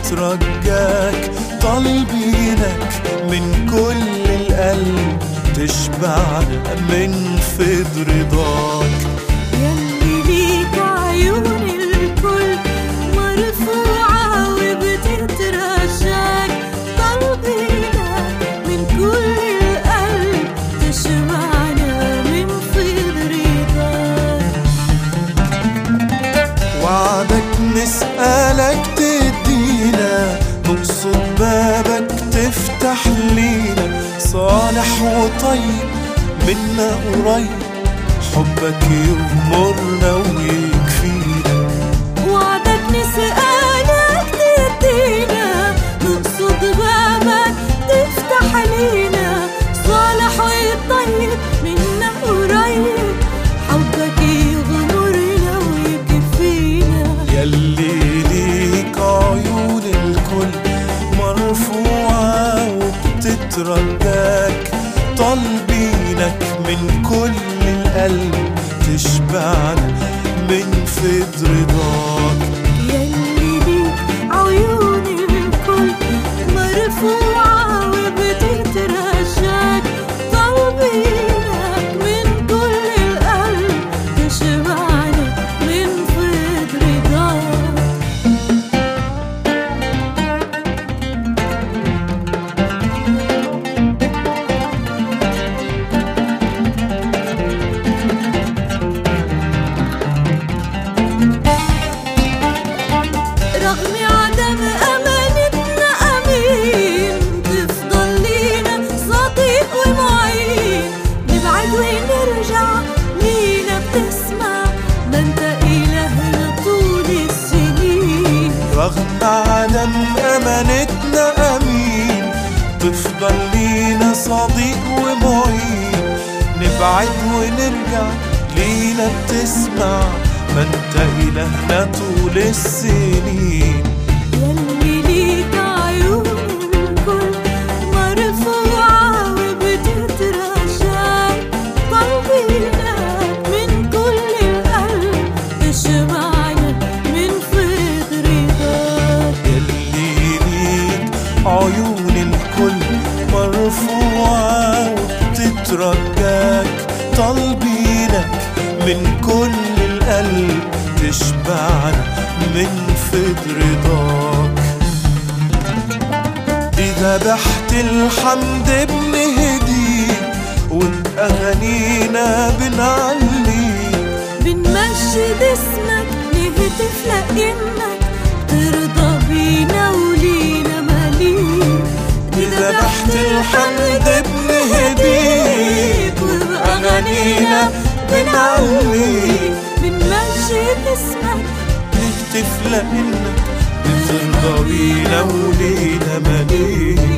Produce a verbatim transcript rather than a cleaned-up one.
بتترجاك، طالبينك من كل القلب تشبعنا من فضل رضاك. يلي ليك عيون الكل مرفوعة وبتترجاك، طالبينك من كل القلب تشبعنا من فضل رضاك. وعدك نسألك تدينا، نقصد بابك تفتح لينا، صالح وطيب منا قريب، حبك يغمرنا ويكفينا. وعدك نسألك تدينا، نقصد بابك تفتح لينا، صالح وطيب منا قريب، حبك يغمرنا ويكفينا. يلي ليك عيون الكل مرفوعة وبتترجاك، طالبينك من كل القلب تشبعنا من فضل رضاك. يلي ليك عيون الكل مرفوعة وبتترجاك، طالبينك من كل القلب تشبعنا من فضل رضاك. رغم عدم أمانتنا أمين، تفضل لينا صديق ومعين، نبعد ونرجع لينا بتسمع، ده انت إلهنا طول السنين. رغم عدم أمانتنا أمين، تفضل لينا صديق ومعين، نبعد ونرجع لينا بتسمع، ما انت إلهنا طول السنين. يلي ليك عيون الكل مرفوعة وبتترجاك، طالبينك من كل القلب تشبعنا من فضل رضاك. يلي ليك عيون الكل مرفوعة وبتترجاك، طالبينك من كل القلب تشبعنا من فضل رضاك. إذا ذبحت الحمد بنهديك، وبأغانينا بنعليك، بنمجد اسمك نهتف لإنك ترضى بينا ولينا مليك. إذا ذبحت الحمد بنهديك، وبأغانينا بنعليك، بنمجد اسمك نهتف لإنك بترضى بينا ولينا مليك.